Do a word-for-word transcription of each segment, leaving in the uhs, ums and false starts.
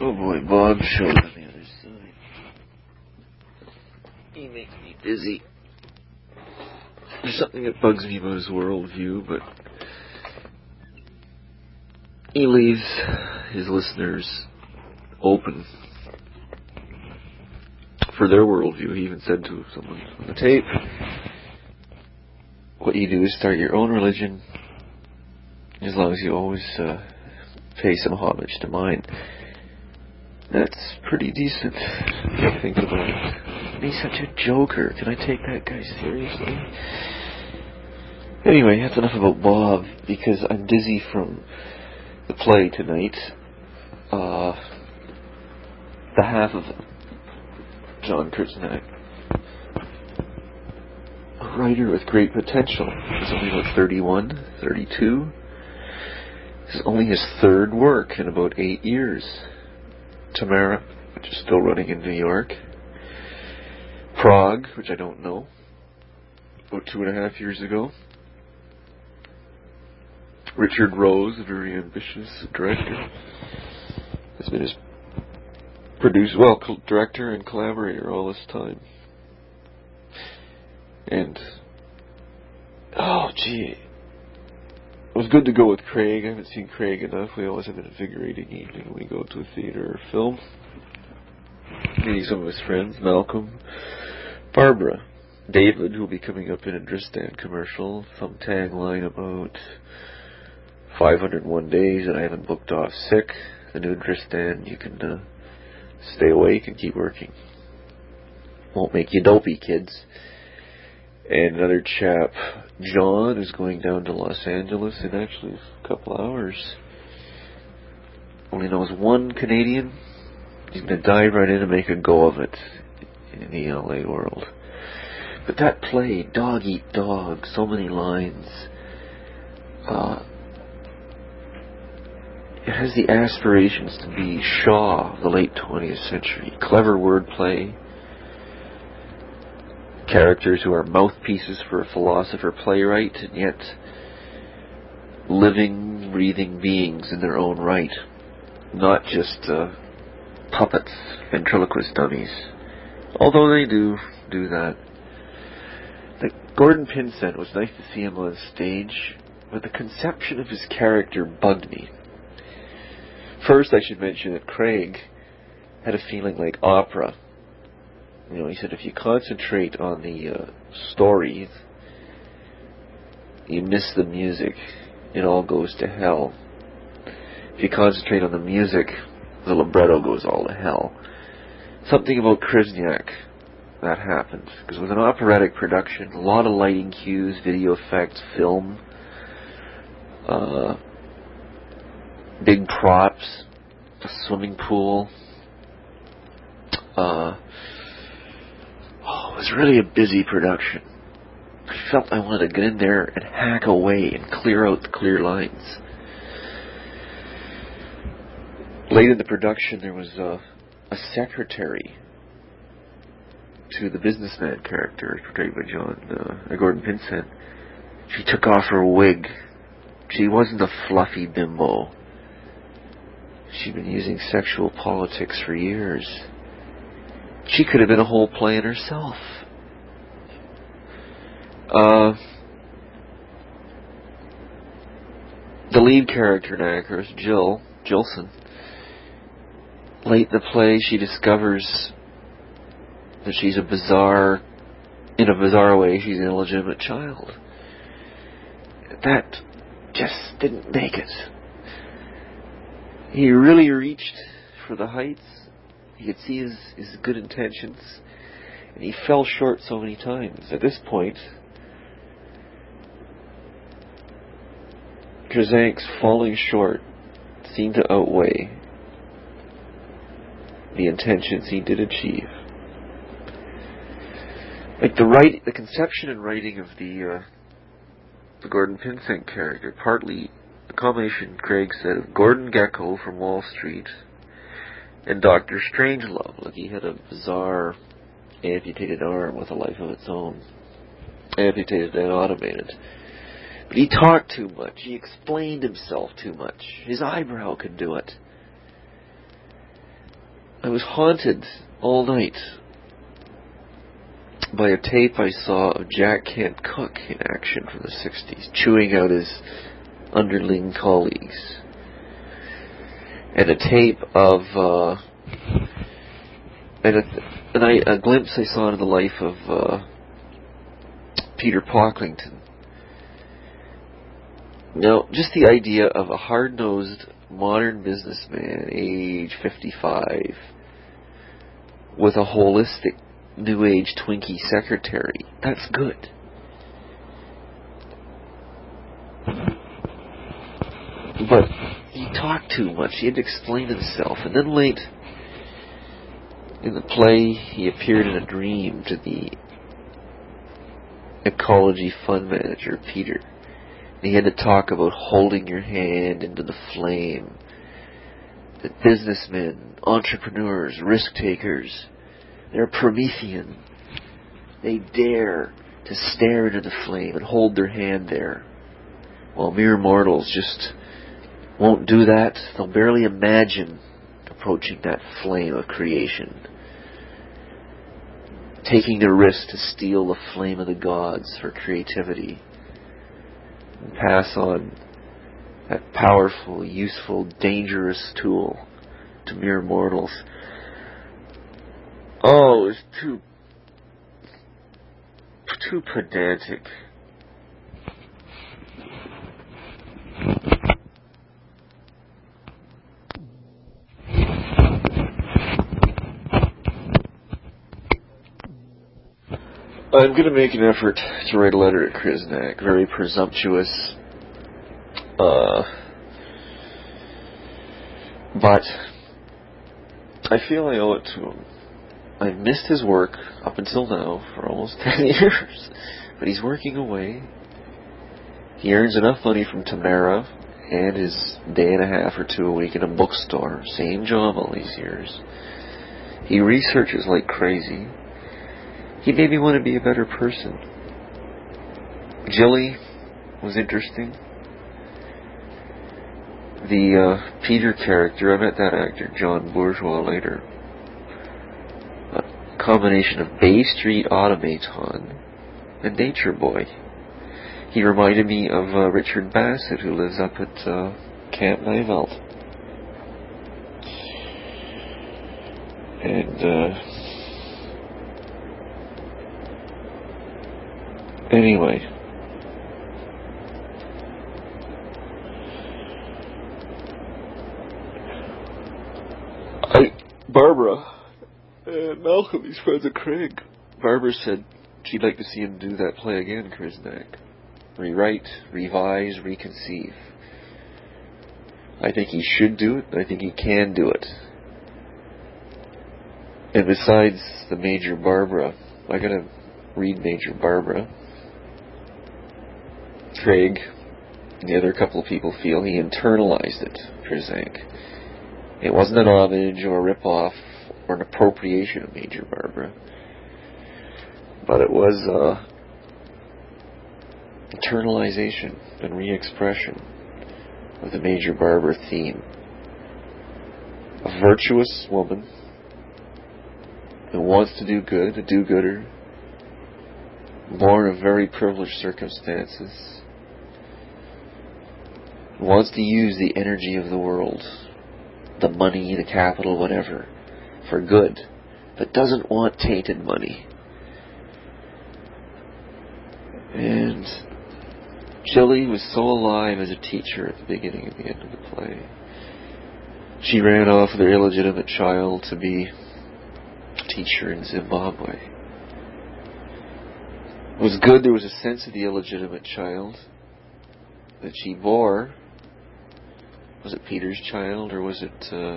Oh boy, Bob showed on the other side. He makes me dizzy. There's something that bugs me about his worldview, but he leaves his listeners open for their worldview. He even said to someone on the tape, what you do is start your own religion, as long as you always uh, pay some homage to mine. That's pretty decent, if you think about it. He's such a joker. Can I take that guy seriously? Anyway, that's enough about Bob, because I'm dizzy from the play tonight. Uh, the half of John Kurtznak, a writer with great potential. He's only about thirty-one, thirty-two. This is only his third work in about eight years. Tamara, which is still running in New York. Prague, which I don't know, about two and a half years ago. Richard Rose, a very ambitious director, has been his producer, well, director and collaborator all this time. And, oh gee, it was good to go with Craig. I haven't seen Craig enough. We always have an invigorating evening when we go to a theater or film. Meeting some of his friends, Malcolm, Barbara, David, who will be coming up in a Dristan commercial, some tagline about five hundred one days and I haven't booked off sick. The new Dristan, you can uh, stay awake and keep working. Won't make you dopey, kids. And another chap, John, is going down to Los Angeles in actually a couple hours. Only knows one Canadian. He's going to dive right in and make a go of it in the L A world. But that play, Dog Eat Dog, so many lines. Uh, it has the aspirations to be Shaw of the late twentieth century. Clever wordplay. Characters who are mouthpieces for a philosopher-playwright, and yet living, breathing beings in their own right. Not just uh, puppets, ventriloquist dummies. Although they do do that. The Gordon Pinsent, was nice to see him on stage, but the conception of his character bugged me. First, I should mention that Craig had a feeling like opera. You know, he said if you concentrate on the uh, story, you miss the music. It all goes to hell. If you concentrate on the music, the libretto goes all to hell. Something about Krasniak that happened. Because with an operatic production, a lot of lighting cues, video effects, film, uh, big props, a swimming pool, uh... Oh, it was really a busy production. I felt I wanted to get in there and hack away and clear out the clear lines. Late in the production, there was a, a secretary to the businessman character, portrayed by John uh, Gordon Pinsent. She took off her wig. She wasn't a fluffy bimbo. She'd been using sexual politics for years. She could have been a whole play in herself. Uh, the lead character in actress, Jill, Jilson, late in the play, she discovers that she's a bizarre, in a bizarre way, she's an illegitimate child. That just didn't make it. He really reached for the heights. You could see his, his good intentions, and he fell short so many times. At this point, Krasank's falling short seemed to outweigh the intentions he did achieve. Like the write, the conception and writing of the uh, the Gordon Pinsent character, partly a combination, Craig said, of Gordon Gekko from Wall Street and Doctor Strangelove. Like he had a bizarre amputated arm with a life of its own. Amputated and automated. But he talked too much. He explained himself too much. His eyebrow could do it. I was haunted all night by a tape I saw of Jack Kent Cooke in action from the sixties, chewing out his underling colleagues. And a tape of, uh, and, a, and I, a glimpse I saw into the life of uh, Peter Pocklington. Now, just the idea of a hard-nosed modern businessman, age fifty-five, with a holistic New Age Twinkie secretary, that's good. But he talked too much. He had to explain himself. And then late in the play, he appeared in a dream to the ecology fund manager, Peter. And he had to talk about holding your hand into the flame. That businessmen, entrepreneurs, risk takers, they're Promethean. They dare to stare into the flame and hold their hand there, while mere mortals just won't do that. They'll barely imagine approaching that flame of creation, taking the risk to steal the flame of the gods for creativity and pass on that powerful, useful, dangerous tool to mere mortals. Oh, it's too, too pedantic. I'm going to make an effort to write a letter to Krisnak. Very presumptuous. Uh, but I feel I owe it to him. I've missed his work up until now for almost ten years. But he's working away. He earns enough money from Tamara and his day and a half or two a week in a bookstore. Same job all these years. He researches like crazy. He made me want to be a better person. Jilly was interesting. The uh, Peter character, I met that actor, John Bourgeois, later. A combination of Bay Street Automaton and Nature Boy. He reminded me of uh, Richard Bassett, who lives up at uh, Camp Nivelt. And, uh... Anyway, I, Barbara and Malcolm, these friends of Craig, Barbara said she'd like to see him do that play again, Krisnak. Rewrite, revise, reconceive. I think he should do it. I think he can do it. And besides the Major Barbara, I gotta read Major Barbara. Craig and the other couple of people feel he internalized it, Krisnak. It wasn't an homage or a rip-off or an appropriation of Major Barbara, but it was uh, internalization and re-expression of the Major Barbara theme. A virtuous woman who wants to do good, a do-gooder, born of very privileged circumstances, wants to use the energy of the world, the money, the capital, whatever, for good, but doesn't want tainted money. And Jilly was so alive as a teacher at the beginning and the end of the play. She ran off with her illegitimate child to be a teacher in Zimbabwe. It was good there was a sense of the illegitimate child that she bore. Was it Peter's child, or was it uh,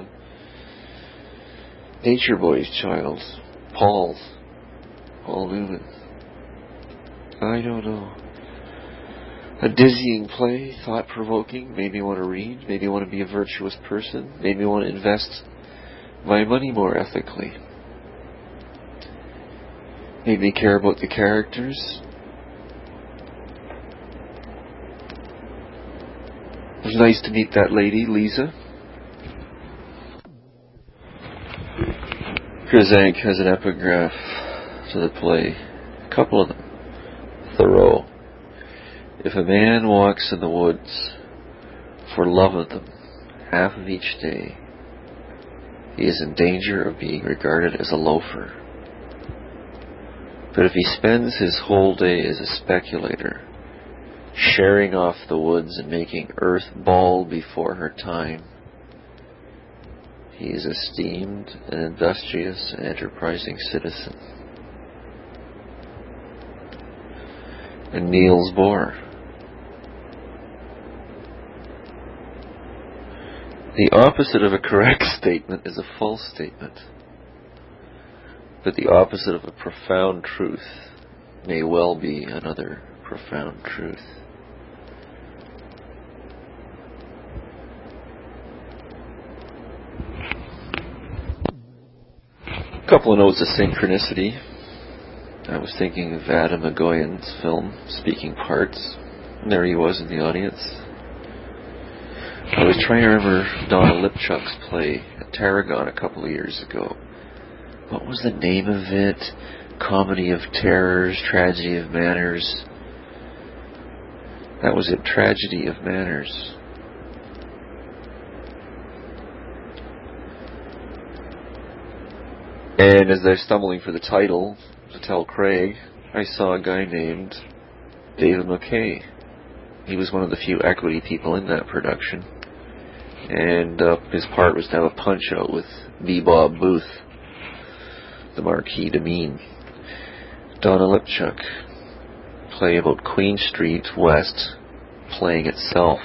Nature Boy's child? Paul's. Paul Newman. I don't know. A dizzying play, thought-provoking, made me want to read, made me want to be a virtuous person, made me want to invest my money more ethically. Made me care about the characters. It was nice to meet that lady, Lisa. Krizank has an epigraph to the play, a couple of them. Thoreau. If a man walks in the woods for love of them half of each day, he is in danger of being regarded as a loafer. But if he spends his whole day as a speculator, sharing off the woods and making earth bald before her time, he is esteemed an industrious and enterprising citizen. And Niels Bohr. The opposite of a correct statement is a false statement. But the opposite of a profound truth may well be another profound truth. A couple of notes of synchronicity. I was thinking of Adam Agoyan's film, Speaking Parts. And there he was in the audience. I was trying to remember Donna Lipchuk's play at Tarragon a couple of years ago. What was the name of it? Comedy of Terrors, Tragedy of Manners. That was it, Tragedy of Manners. And as I was stumbling for the title to tell Craig, I saw a guy named David McKay. He was one of the few equity people in that production. And uh, his part was to have a punch-out with Bebop Booth, the Marquis de Mean. Donna Lipchuk, play about Queen Street West playing itself.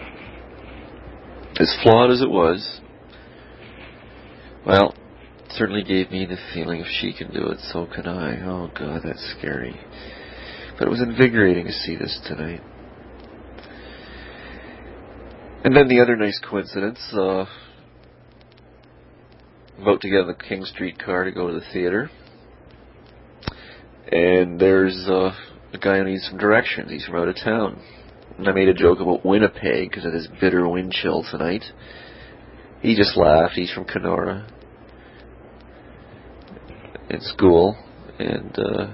As flawed as it was, well, it certainly gave me the feeling if she can do it, so can I. Oh God, that's scary. But it was invigorating to see this tonight. And then the other nice coincidence, uh, about to get in the King Street car to go to the theater. And there's uh, a guy who needs some directions. He's from out of town. And I made a joke about Winnipeg because of this bitter wind chill tonight. He just laughed. He's from Kenora. In school. And uh,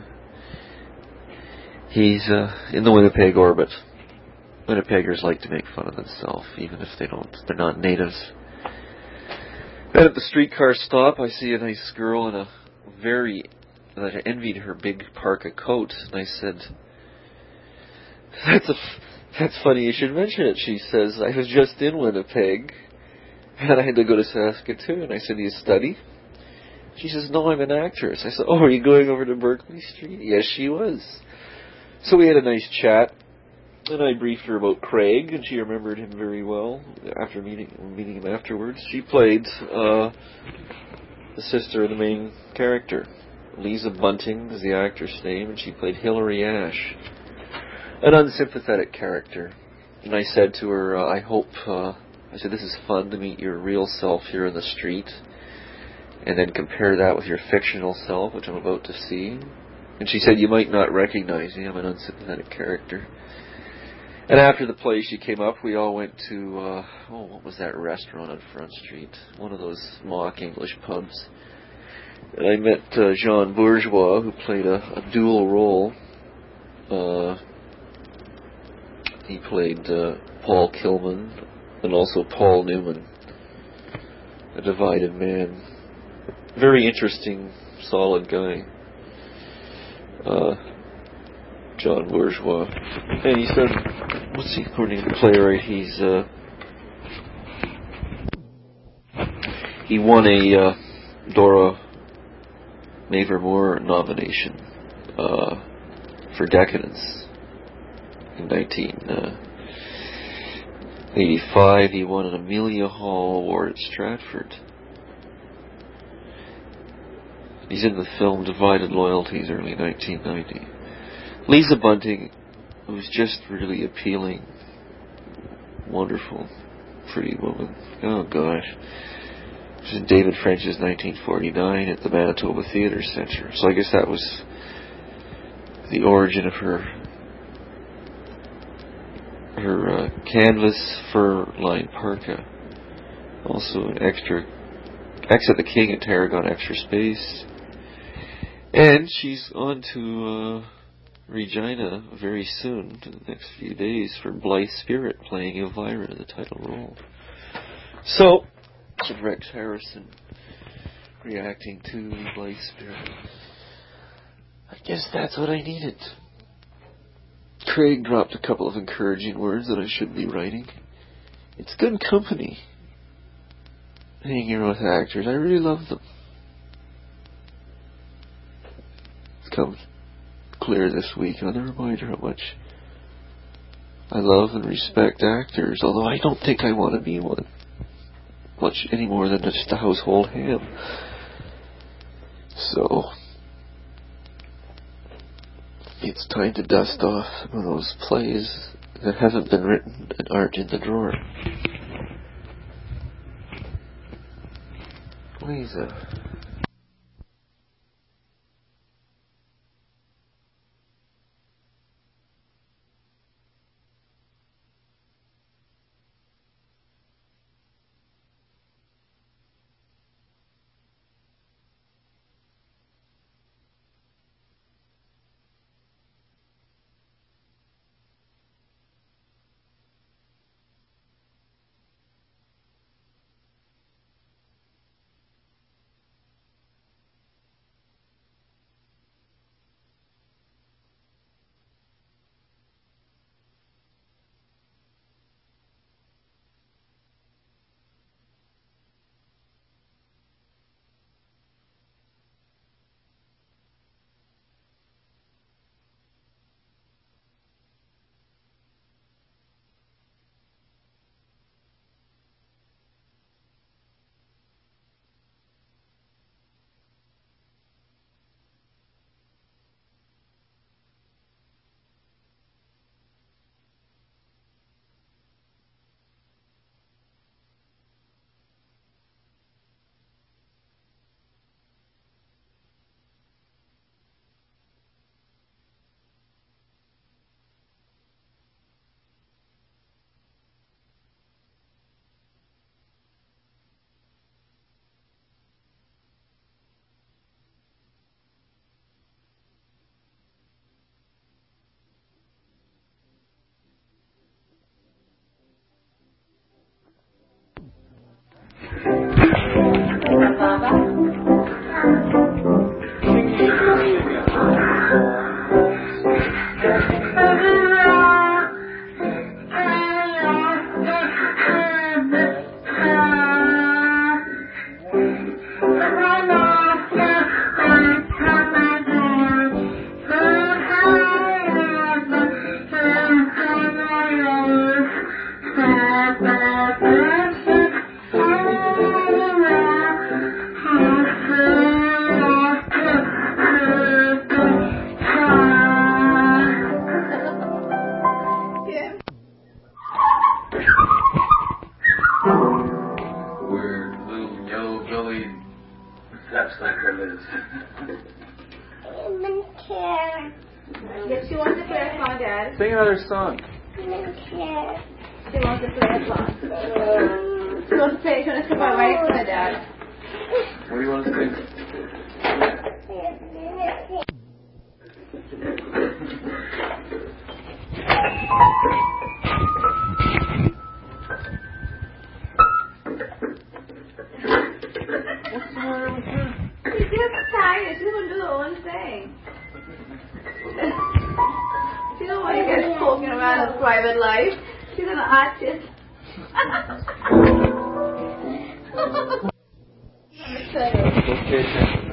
he's uh, in the Winnipeg orbit. Winnipeggers like to make fun of themselves, even if they don't, they're not natives. Then at the streetcar stop, I see a nice girl in a very, that I envied her big parka coat, and I said, "That's a, that's funny you should mention it." She says, "I was just in Winnipeg, and I had to go to Saskatoon." I said, "Do you study?" She says, "No, I'm an actress." I said, "Oh, are you going over to Berkeley Street?" Yes, she was. So we had a nice chat. And I briefed her about Craig, and she remembered him very well after meeting meeting him afterwards. She played uh, the sister of the main character. Lisa Bunting is the actress name, and she played Hilary Ash, an unsympathetic character. And I said to her, uh, I hope, uh, I said, this is fun to meet your real self here in the street, and then compare that with your fictional self, which I'm about to see. And she said, you might not recognize me, I'm an unsympathetic character. And after the play, she came up. We all went to, uh, oh, what was that restaurant on Front Street? One of those mock English pubs. And I met uh, Jean Bourgeois, who played a, a dual role. Uh, he played uh, Paul Kilman and also Paul Newman, a divided man. Very interesting, solid guy. Uh, John Bourgeois. And he said, what's he, according to the playwright, he's, uh, he won a, uh, Dora Mavor-Moore nomination, uh, for Decadence in nineteen eighty-five. He won an Amelia Hall Award at Stratford. He's in the film Divided Loyalties, early nineteen ninety. Lisa Bunting was just really appealing, wonderful, pretty woman. Oh gosh. She's in David French's nineteen forty-nine at the Manitoba Theatre Centre. So I guess that was the origin of her her uh, canvas fur-lined parka. Also an extra Exit the King at Tarragon Extra Space. And she's on to uh, Regina very soon, in the next few days, for Blythe Spirit playing Elvira in the title role. So, Rex Harrison reacting to Blythe Spirit. I guess that's what I needed. Craig dropped a couple of encouraging words that I should be writing. It's good company hanging around with actors. I really love them. It's come clear this week, another reminder how much I love and respect actors, although I don't think I want to be one much any more than just a household ham. So it's time to dust off some of those plays that haven't been written and aren't in the drawer. Lisa. Sing another song. She wants to play a song. She wants to play, she wants to play right for my dad. What do you want to sing? What's the matter with her? She's just tired. She doesn't do her own thing. She don't want to get poking around her private life. She's an artist. Okay,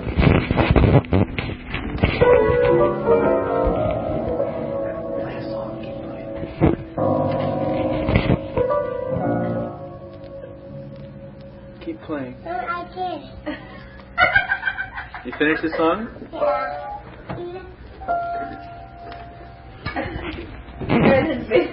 keep playing. No, I did. You finished the song? Yeah.